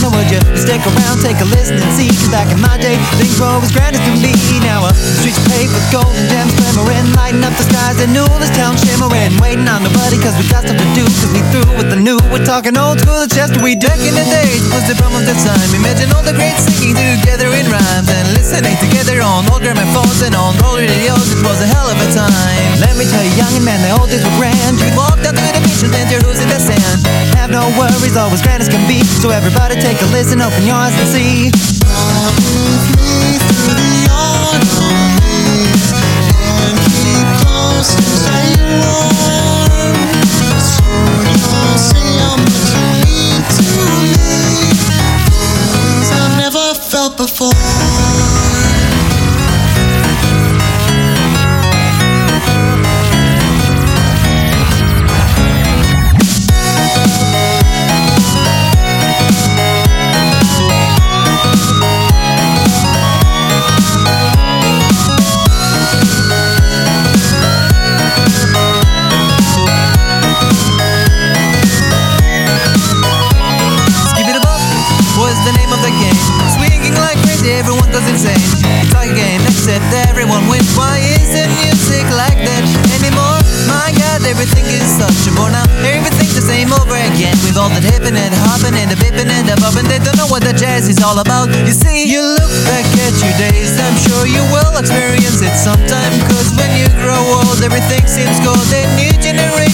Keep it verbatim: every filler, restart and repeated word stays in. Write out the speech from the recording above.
now would you stick around, take a listen and see? Cause back in my day, things were always grand as can be. Now uh, the streets are paved with gold and gems glimmering, lighting up the skies and new this town shimmering. Waiting on nobody cause we got stuff to do, cause we through with the new. We're talking old school, it's just what we do. Back in the days was the problem of the time. Imagine all the great singing together in rhymes and listening together on old gramophones and on old radios. It was a hell of a time. Let me tell you, young and man, the old days were grand. You'd walk down to the beach and land your hooves in the sand. Have no worries, always grand as can be. So everybody take a listen, open your eyes and see. Walk with me through the autumn leaves and keep close and stay warm. Soon you'll see how much you mean to me, things I've never felt before. The name of the game, swinging like crazy, everyone goes insane. It's like a game, except everyone wins. Why isn't music like that anymore? My God, everything is such a bore now. Everything's the same over again, with all the hippin' and hoppin' and the bippin' and the boppin'. They don't know what the jazz is all about. You see, you look back at your days, I'm sure you will experience it sometime. Cause when you grow old, everything seems cold. A new generation